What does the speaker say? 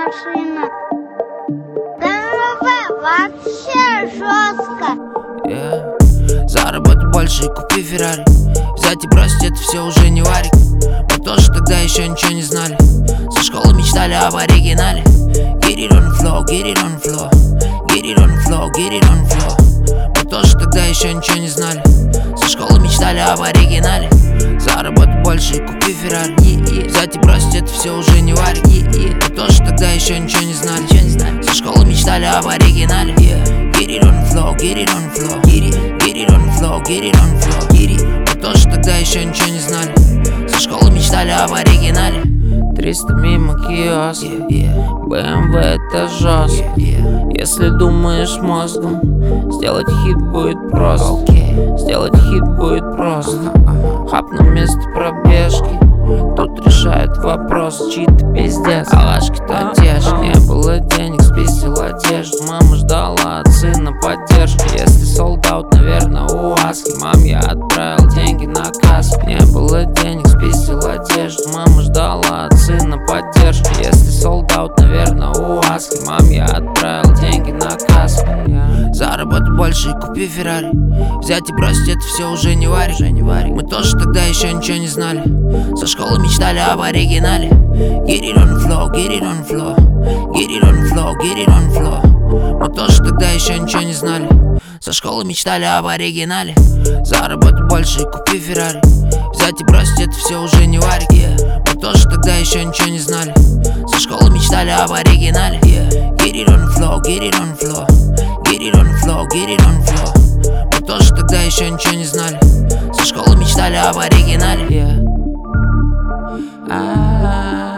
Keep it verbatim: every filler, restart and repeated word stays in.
машина. БМВ вообще жестко. Yeah. Заработай больше и купи Феррари. Взять и бросить это все уже не варик. Мы тоже тогда еще ничего не знали. Со школы мечтали об оригинале. Get it on the floor, get it on the floor. Get it on the floor, get it on the floor. Мы тоже тогда еще ничего не знали. Со школы мечтали об оригинале. Заработай больше и купи Феррари. yeah, yeah. Взять и бросить это все уже не варик. yeah, yeah. Мы тоже тогда еще ничего не знали. Ничего не знали. Со школы мечтали об оригинале. yeah. Get it on the floor, get it on the floor. Get it, get it on the floor, get it on the floor. Get it. Мы тоже тогда еще ничего не знали. Со школы мечтали об оригинале. Триста мимо киоск, yeah, yeah. бэ эм вэ это жестко. yeah, yeah. Если думаешь мозгом, сделать хит будет просто. okay. Сделать хит будет просто. uh-huh. Хапну вместо пробежки. Тут решает вопрос, чьи-то пиздец. Алашки-то одежда. Не было денег, спиздил одежду. Мама ждала от сына поддержки. Если солдат, наверное, у Аски. Мам, я отправил деньги на кассу. Не было денег, спиздил одежду. Мама ждала от сына поддержки. Если солдат, наверное, у Аски. Мам, я отправил деньги на кассу. Заработай больше и купи Феррари. Взять и бросить это все уже не варик. Мы тоже тогда еще ничего не знали. Со школы мечтали об оригинале. Get it on the floor, get it on the floor. Get it on the floor, get it on the floor. Мы тоже тогда еще ничего не знали. Со школы мечтали об оригинале. Заработай больше и купи Феррари. Взять и бросить это все уже не варик. yeah. Мы тоже тогда еще ничего не знали. Со школы мечтали об оригинале. yeah. Get it on the floor, get it on the floor. Get it on the floor, get it on the floor. Мы тоже тогда еще ничего не знали. Со школы мечтали об оригинале. yeah. ah.